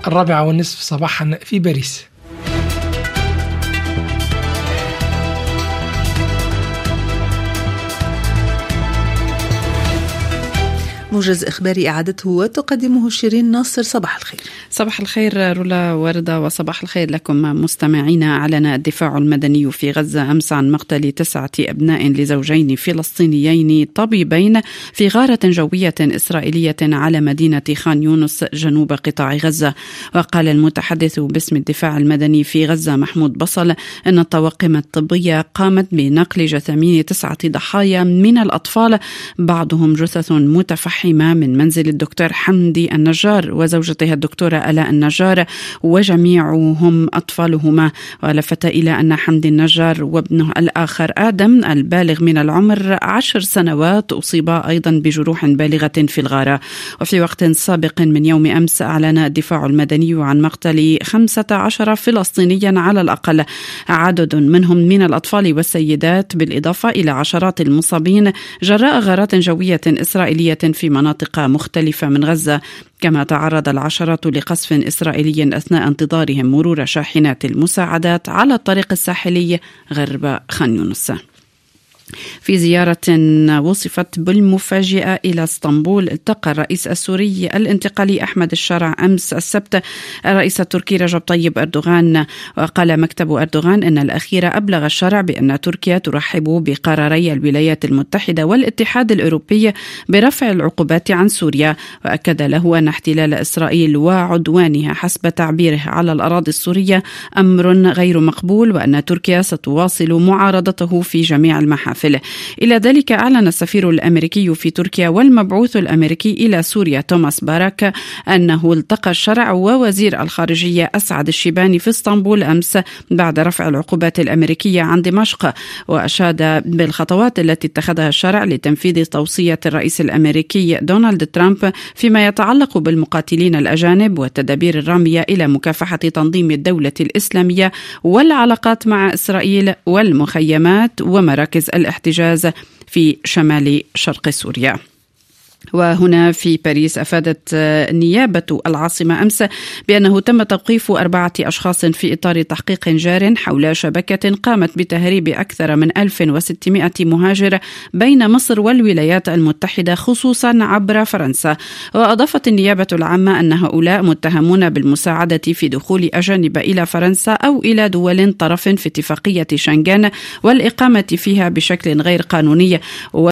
4:30 صباحا في باريس. موجز إخباري أعادته وتقدمه شيرين ناصر. صباح الخير. صباح الخير رولا وردة، وصباح الخير لكم مستمعينا. أعلن الدفاع المدني في غزة أمس عن مقتل 9 أبناء لزوجين فلسطينيين طبيبين في غارة جوية إسرائيلية على مدينة خان يونس جنوب قطاع غزة. وقال المتحدث باسم الدفاع المدني في غزة محمود بصل أن الطواقم الطبية قامت بنقل جثامين 9 ضحايا من الأطفال، بعضهم جثث متفحمة من منزل الدكتور حمدي النجار وزوجته الدكتورة آلاء النجار، وجميعهم أطفالهما. ولفت إلى أن حمدي النجار وابنه الآخر آدم البالغ من العمر 10 سنوات أصيبا أيضا بجروح بالغة في الغارة. وفي وقت سابق من يوم أمس أعلن الدفاع المدني عن مقتل 15 فلسطينيا على الأقل، عدد منهم من الأطفال والسيدات، بالإضافة إلى عشرات المصابين جراء غارات جوية إسرائيلية في مناطق مختلفة من غزة. كما تعرض العشرات لقصف إسرائيلي أثناء انتظارهم مرور شاحنات المساعدات على الطريق الساحلي غرب خان يونس. في زيارة وصفت بالمفاجئة إلى اسطنبول، التقى الرئيس السوري الانتقالي أحمد الشرع أمس السبت الرئيس التركي رجب طيب أردوغان. وقال مكتب أردوغان أن الأخير أبلغ الشرع بأن تركيا ترحب بقراري الولايات المتحدة والاتحاد الأوروبي برفع العقوبات عن سوريا، وأكد له أن احتلال إسرائيل وعدوانها حسب تعبيره على الأراضي السورية أمر غير مقبول، وأن تركيا ستواصل معارضته في جميع المحافل. إلى ذلك أعلن السفير الأمريكي في تركيا والمبعوث الأمريكي إلى سوريا توماس باراك أنه التقى الشرع ووزير الخارجية أسعد الشيباني في اسطنبول أمس بعد رفع العقوبات الأمريكية عن دمشق. وأشاد بالخطوات التي اتخذها الشرع لتنفيذ توصية الرئيس الأمريكي دونالد ترامب فيما يتعلق بالمقاتلين الأجانب والتدابير الرامية إلى مكافحة تنظيم الدولة الإسلامية والعلاقات مع إسرائيل والمخيمات ومراكز الاحتجاز في شمال شرق سوريا. وهنا في باريس أفادت نيابة العاصمة أمس بأنه تم توقيف 4 أشخاص في إطار تحقيق جار حول شبكة قامت بتهريب أكثر من 1600 مهاجر بين مصر والولايات المتحدة خصوصا عبر فرنسا. وأضافت النيابة العامة أن هؤلاء متهمون بالمساعدة في دخول أجانب إلى فرنسا أو إلى دول طرف في اتفاقية شنغن والإقامة فيها بشكل غير قانوني.